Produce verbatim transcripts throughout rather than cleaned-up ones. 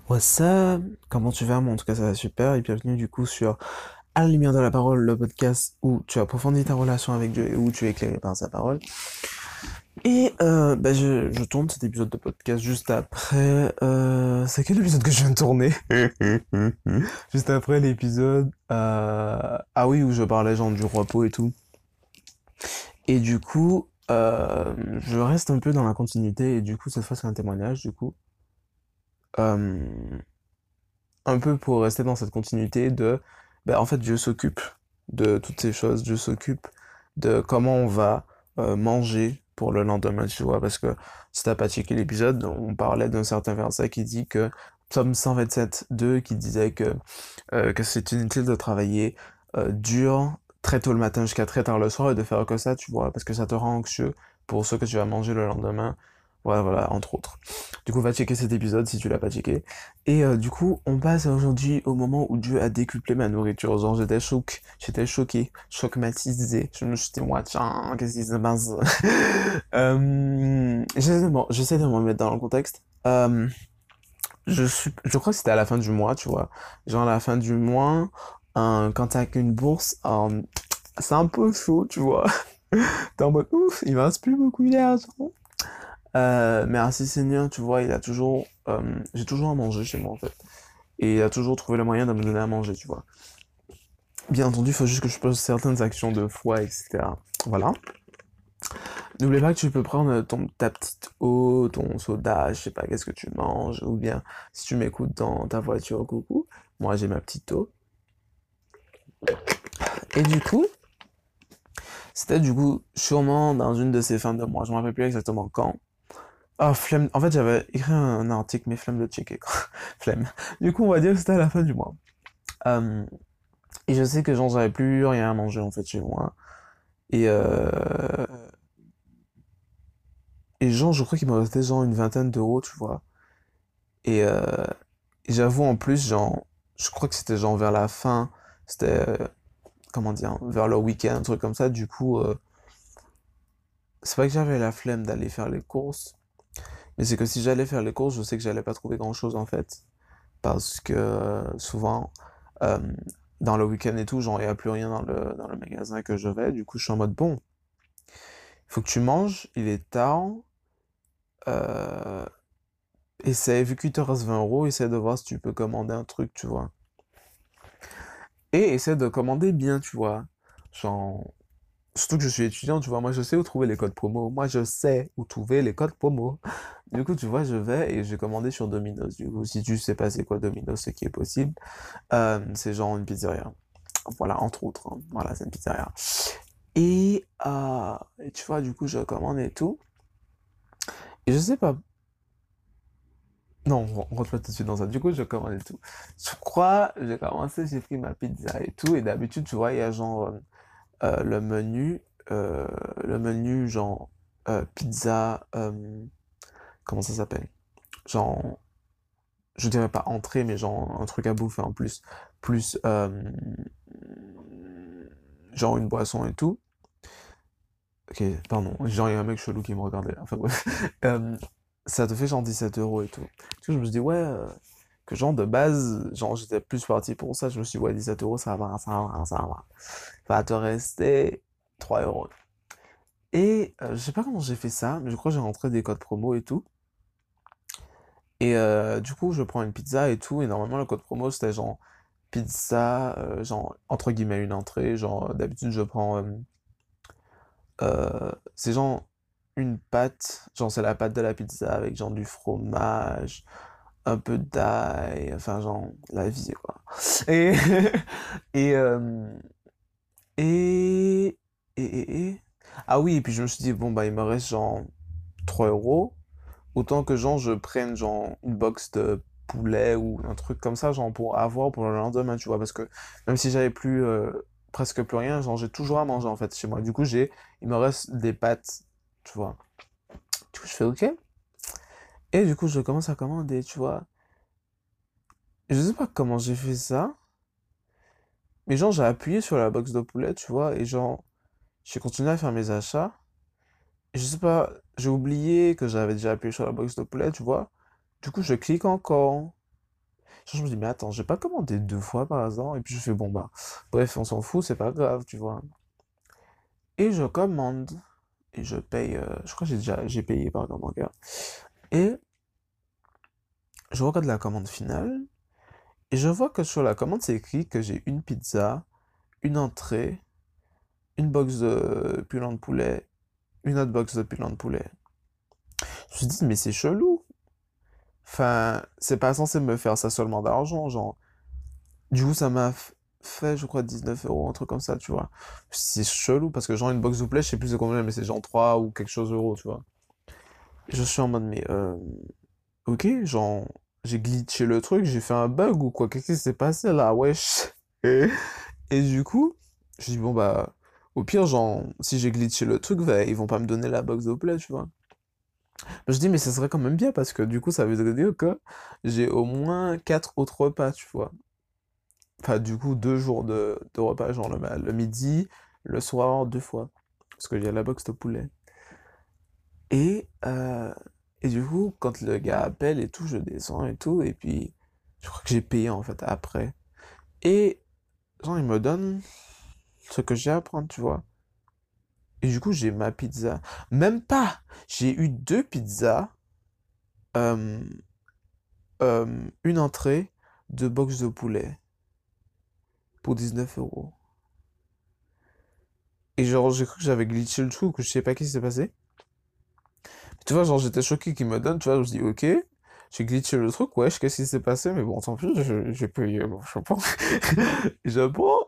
What's up? Comment tu vas? Moi, en tout cas, ça va super. Et bienvenue du coup sur À la lumière de la parole, le podcast où tu approfondis ta relation avec Dieu et où tu es éclairé par sa parole. Et euh, bah, je, je tourne cet épisode de podcast juste après. Euh, c'est quel épisode que je viens de tourner? Juste après l'épisode. euh, Ah oui, où je parlais genre du repos et tout. Et du coup, euh, je reste un peu dans la continuité. Et du coup, cette fois, c'est un témoignage. Du coup, Euh, un peu pour rester dans cette continuité de, ben, en fait, Dieu s'occupe de toutes ces choses, Dieu s'occupe de comment on va euh, manger pour le lendemain, tu vois, parce que si t'as pas checké l'épisode, on parlait d'un certain verset qui dit que, Psaume cent vingt-sept, deux, qui disait que, euh, que c'est inutile de travailler euh, dur très tôt le matin jusqu'à très tard le soir et de faire que ça, tu vois, parce que ça te rend anxieux pour ce que tu vas manger le lendemain. Voilà, voilà, entre autres. Du coup, va checker cet épisode si tu l'as pas checké. Et euh, du coup, on passe aujourd'hui au moment où Dieu a décuplé ma nourriture. Genre, j'étais choqué, j'étais choqué, choquematisé. Je me suis dit, moi, tiens, qu'est-ce qui se passe? euh, j'essaie de, m'en- j'essaie de me remettre dans le contexte. Euh, je suis, je crois que c'était à la fin du mois, tu vois. Genre, à la fin du mois, euh, quand t'as qu'une bourse, euh, c'est un peu chaud, tu vois. T'es en mode, ouf, il me reste plus beaucoup d'argent. Euh, merci Seigneur, tu vois, il a toujours, euh, j'ai toujours à manger chez moi en fait. Et il a toujours trouvé le moyen de me donner à manger, tu vois. Bien entendu, il faut juste que je pose certaines actions de foi, et cetera. Voilà. N'oublie pas que tu peux prendre ton, ta petite eau, ton soda, je sais pas, qu'est-ce que tu manges, ou bien si tu m'écoutes dans ta voiture, coucou, moi j'ai ma petite eau. Et du coup, c'était du coup sûrement dans une de ces fins de mois, je me rappelle plus exactement quand. Ah, flemme. En fait, j'avais écrit un article, mais flemme de checker, quoi. Flemme. Du coup, on va dire que c'était à la fin du mois. Euh, et je sais que genre, j'avais plus rien à manger, en fait, chez moi. Et, euh, et genre, je crois qu'il me restait genre une vingtaine d'euros, tu vois. Et, euh, et j'avoue, en plus, genre, je crois que c'était genre vers la fin, c'était, euh, comment dire, vers le week-end, un truc comme ça. Du coup, euh, c'est pas que j'avais la flemme d'aller faire les courses, mais c'est que si j'allais faire les courses, je sais que j'allais pas trouver grand-chose, en fait. Parce que euh, souvent, euh, dans le week-end et tout, genre, il n'y a plus rien dans le, dans le magasin que je vais. Du coup, je suis en mode, bon, il faut que tu manges, il est tard. Euh, essaie, vu qu'il te reste vingt euros, essaie de voir si tu peux commander un truc, tu vois. Et essaie de commander bien, tu vois. Genre, surtout que je suis étudiant, tu vois, moi je sais où trouver les codes promo. Moi je sais où trouver les codes promo. Du coup, tu vois, je vais et j'ai commandé sur Domino's. Du coup, si tu sais pas c'est quoi Domino's, ce qui est possible, euh, c'est genre une pizzeria. Voilà, entre autres, hein. Voilà, c'est une pizzeria. Et, euh, et tu vois, du coup, je commande et tout. Et je sais pas. Non, on rentre pas tout de suite dans ça. Du coup, je commande et tout. Je crois, j'ai commencé, j'ai pris ma pizza et tout. Et d'habitude, tu vois, il y a genre euh, euh, le menu, euh, le menu genre euh, pizza, euh, comment ça s'appelle? Genre, je dirais pas entrée, mais genre un truc à bouffer en plus, plus euh, genre une boisson et tout. Ok, pardon, genre il y a un mec chelou qui me regardait. Enfin bref, Euh, ça te fait genre dix-sept euros et tout. Du coup, je me suis dit ouais, euh, que genre de base, genre j'étais plus parti pour ça. Je me suis dit ouais, dix-sept euros, ça va, ça va, ça va. Va te rester trois euros. Et euh, je sais pas comment j'ai fait ça, mais je crois que j'ai rentré des codes promo et tout. Et euh, du coup, je prends une pizza et tout. Et normalement, le code promo, c'était genre pizza, euh, genre entre guillemets une entrée. Genre d'habitude, je prends. Euh, euh, c'est genre une pâte. Genre, c'est la pâte de la pizza avec genre du fromage, un peu d'ail. Enfin, genre la vie, quoi. Et. et, euh, et. Et. Et. et- Ah oui, et puis je me suis dit, bon, bah, il me reste genre trois euros. Autant que genre je prenne genre une box de poulet ou un truc comme ça, genre pour avoir pour le lendemain, tu vois, parce que même si j'avais plus euh, presque plus rien, genre j'ai toujours à manger en fait chez moi. Du coup, j'ai il me reste des pâtes, tu vois. Du coup, je fais OK. Et du coup, je commence à commander, tu vois. Je sais pas comment j'ai fait ça, mais genre j'ai appuyé sur la box de poulet, tu vois, et genre j'ai continué à faire mes achats. Et je sais pas, j'ai oublié que j'avais déjà appuyé sur la box de poulet, tu vois. Du coup, je clique encore. Je me dis, mais attends, j'ai pas commandé deux fois par hasard. Et puis je fais, bon, bah, bref, on s'en fout, c'est pas grave, tu vois. Et je commande. Et je paye, euh, je crois que j'ai déjà, j'ai payé par carte bancaire. Et je regarde la commande finale. Et je vois que sur la commande, c'est écrit que j'ai une pizza, une entrée, une box de pilon de poulet, une autre box de pilon de poulet. Je me suis dit, mais c'est chelou. Enfin, c'est pas censé me faire ça seulement d'argent, genre. Du coup, ça m'a f- fait, je crois, dix-neuf euros, un truc comme ça, tu vois. C'est chelou parce que, genre, une box de poulet, je sais plus c'est combien, mais c'est genre trois ou quelque chose euros, tu vois. Et je suis en mode, mais, euh, ok, genre, j'ai glitché le truc, j'ai fait un bug ou quoi, qu'est-ce qui s'est passé là, wesh. Et, et du coup, je dis, bon, bah, au pire, genre, si j'ai glitché le truc, bah, ils vont pas me donner la box de poulet, tu vois. Je dis, mais ce serait quand même bien parce que, du coup, ça veut dire que j'ai au moins quatre autres repas, tu vois. Enfin, du coup, deux jours de, de repas, genre le, ma- le midi, le soir, deux fois. Parce qu'il y a la box de poulet. Et, euh, et du coup, quand le gars appelle et tout, je descends et tout, et puis je crois que j'ai payé en fait après. Et genre, il me donne ce que j'ai à prendre, tu vois. Et du coup, j'ai ma pizza. Même pas! J'ai eu deux pizzas, euh, euh, une entrée, deux box de poulet pour dix-neuf euros. Et genre, j'ai cru que j'avais glitché le truc, que je sais pas ce qui s'est passé. Tu vois, genre, j'étais choqué qu'il me donne, tu vois, je me dis, ok, j'ai glitché le truc, wesh, qu'est-ce qui s'est passé? Mais bon, tant pis, je- j'ai payé, bon, je sais pas. Et je prends.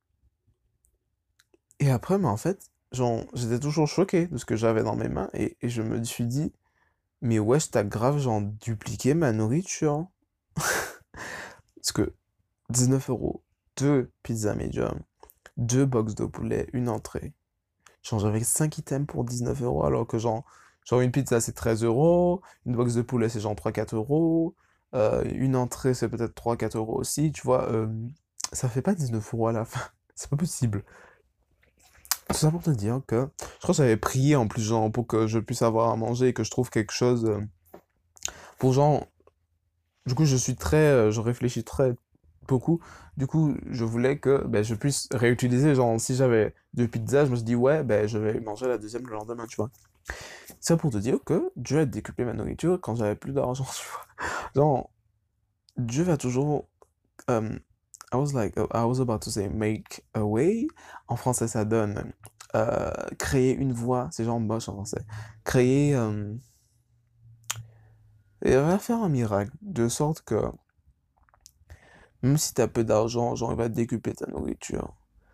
Et après, mais en fait, genre, j'étais toujours choqué de ce que j'avais dans mes mains, et, et je me suis dit, mais wesh, t'as grave, genre, dupliqué ma nourriture. Parce que dix-neuf euros, deux pizzas medium, deux box de poulet, une entrée. Genre, j'avais cinq items pour dix-neuf euros, alors que genre, genre une pizza c'est treize euros, une box de poulet c'est genre trois quatre euros, euh, une entrée c'est peut-être trois quatre euros aussi, tu vois, euh, ça fait pas dix-neuf euros à la fin. C'est pas possible. Tout ça pour te dire que je crois que j'avais prié en plus, genre, pour que je puisse avoir à manger et que je trouve quelque chose euh, pour genre. Du coup, je suis très. euh, je réfléchis très beaucoup. Du coup, je voulais que ben, je puisse réutiliser. Genre, si j'avais deux pizzas, je me suis dit, ouais, ben, je vais manger la deuxième le lendemain, tu vois. Ça pour te dire que Dieu a décuplé ma nourriture quand j'avais plus d'argent, tu vois. Genre, Dieu va toujours. euh, I was like, I was about to say make a way. En français, ça donne euh, créer une voie. C'est genre moche en français. Créer. Euh, et va faire un miracle. De sorte que, même si t'as peu d'argent, genre, il va décupler ta nourriture.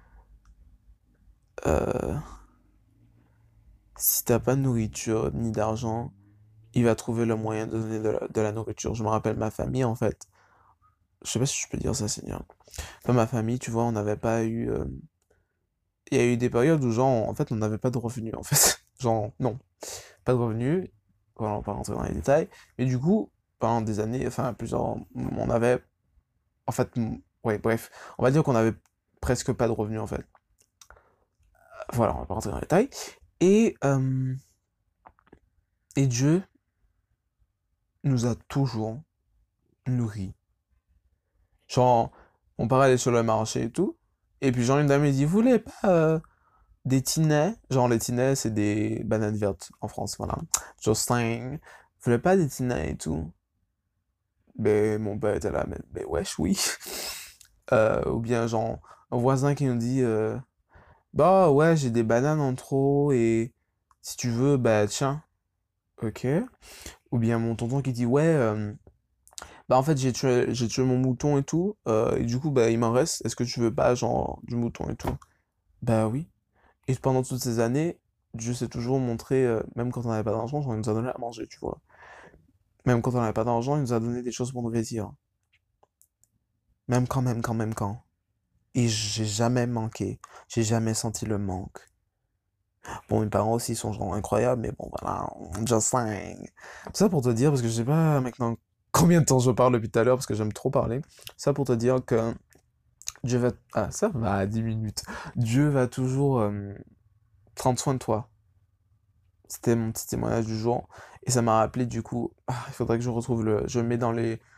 Euh, si t'as pas de nourriture ni d'argent, il va trouver le moyen de donner de la, de la nourriture. Je me rappelle ma famille, en fait. Je sais pas si je peux dire ça, Seigneur. Enfin, ma famille, tu vois, on n'avait pas eu. euh, Il y a eu des périodes où, genre, en fait, on n'avait pas de revenus, en fait. Genre, non, pas de revenus. Voilà, on va pas rentrer dans les détails. Mais du coup, pendant des années, enfin, plusieurs. On avait. En fait, m- ouais, bref. On va dire qu'on avait presque pas de revenus, en fait. Voilà, on va pas rentrer dans les détails. Et, euh, et Dieu nous a toujours nourris. Genre, on part aller sur le marché et tout. Et puis, genre, une dame, elle dit, vous voulez pas. euh, Des tinets, genre les tinets, c'est des bananes vertes en France, voilà. Justin, vous voulez pas des tinets et tout? Ben, mon père était là, mais, mais wesh, oui. Euh, ou bien, genre, un voisin qui nous dit, euh, bah ouais, j'ai des bananes en trop et si tu veux, bah tiens, ok. Ou bien mon tonton qui dit, ouais, euh, bah en fait, j'ai tué, j'ai tué mon mouton et tout, euh, et du coup, bah il m'en reste, est-ce que tu veux pas, genre, du mouton et tout? Bah oui. Et pendant toutes ces années, Dieu s'est toujours montré, euh, même quand on n'avait pas d'argent, genre, il nous a donné à manger, tu vois. Même quand on n'avait pas d'argent, il nous a donné des choses pour nous plaisir. Même quand, même quand, même quand. Et j'ai jamais manqué. J'ai jamais senti le manque. Bon, mes parents aussi sont genre incroyables, mais bon, voilà, just saying. Ça pour te dire, parce que je sais pas maintenant combien de temps je parle depuis tout à l'heure, parce que j'aime trop parler. Ça pour te dire que Dieu va... Ah, ça va, dix minutes. Dieu va toujours euh, prendre soin de toi. C'était mon petit témoignage du jour. Et ça m'a rappelé du coup, ah, il faudrait que je retrouve le. Je le mets dans les,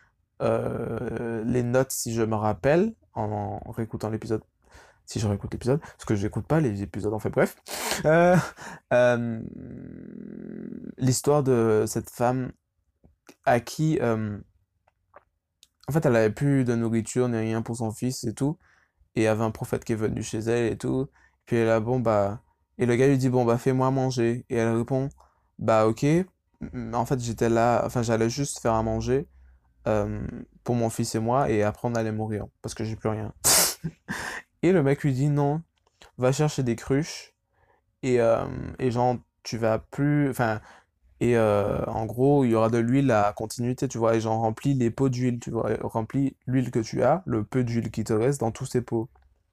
euh, les notes si je me rappelle, en, en réécoutant l'épisode, si je réécoute l'épisode, parce que j'écoute pas les épisodes, en fait, bref. Euh, euh, L'histoire de cette femme à qui, euh, en fait, elle avait plus de nourriture ni rien pour son fils et tout, et il y avait un prophète qui est venu chez elle et tout, puis elle a, bon, bah, et le gars lui dit, bon, bah, fais-moi manger, et elle répond, bah, ok, mais en fait, j'étais là, enfin, j'allais juste faire à manger, euh, pour mon fils et moi, et après on allait mourir, parce que j'ai plus rien. Et le mec lui dit non, va chercher des cruches, et, euh, et genre, tu vas plus. Enfin, et euh, en gros, il y aura de l'huile à continuité, tu vois, et genre, remplis les pots d'huile, tu vois, et remplis l'huile que tu as, le peu d'huile qui te reste dans tous ces pots.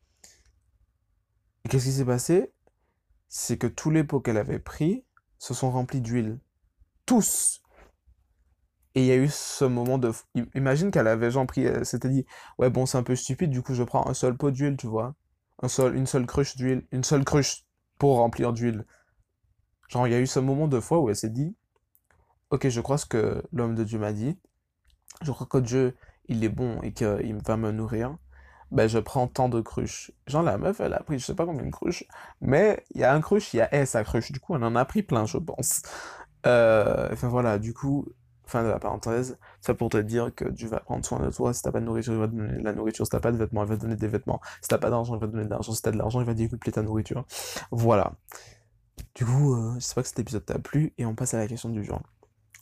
Et qu'est-ce qui s'est passé? C'est que tous les pots qu'elle avait pris se sont remplis d'huile. Tous! Et il y a eu ce moment de... im- Imagine qu'elle avait genre pris... Elle s'était dit, ouais bon c'est un peu stupide, du coup je prends un seul pot d'huile, tu vois. Un seul, une seule cruche d'huile. Une seule cruche pour remplir d'huile. Genre il y a eu ce moment de fois où elle s'est dit, ok je crois ce que l'homme de Dieu m'a dit. Je crois que Dieu il est bon et qu'il va me nourrir. Ben je prends tant de cruches. Genre la meuf elle a pris je sais pas combien de cruches. Mais il y a un cruche, il y a elle sa cruche. Du coup elle en a pris plein je pense. Euh, enfin voilà, du coup, fin de la parenthèse, ça pour te dire que Dieu va prendre soin de toi. Si t'as pas de nourriture, il va te donner de la nourriture. Si t'as pas de vêtements, il va te donner des vêtements. Si t'as pas d'argent, il va te donner de l'argent. Si t'as de l'argent, il va décupler ta nourriture. Voilà. Du coup, euh, j'espère que cet épisode t'a plu et on passe à la question du jour.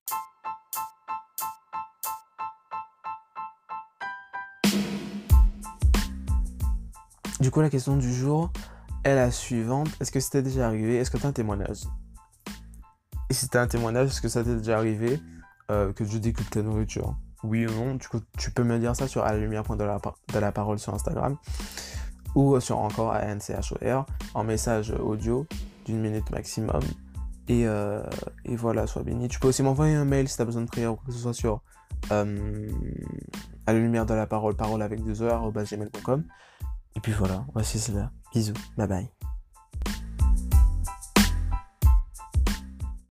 Du coup, la question du jour est la suivante. Est-ce que c'était déjà arrivé? Est-ce que t'as un témoignage? Et si t'as un témoignage, est-ce que ça t'est déjà arrivé euh, que Dieu décuple ta nourriture? Oui ou non? Du coup, tu peux me dire ça sur à la lumière de la, de la parole sur Instagram ou sur encore A N C H O R en message audio d'une minute maximum. Et, euh, et voilà, sois béni. Tu peux aussi m'envoyer un mail si tu as besoin de prière ou quoi que ce soit sur euh, à la lumière de la parole, parole avec deux heures, arobase gmail point com. Et puis voilà, voici cela. Bisous, bye bye.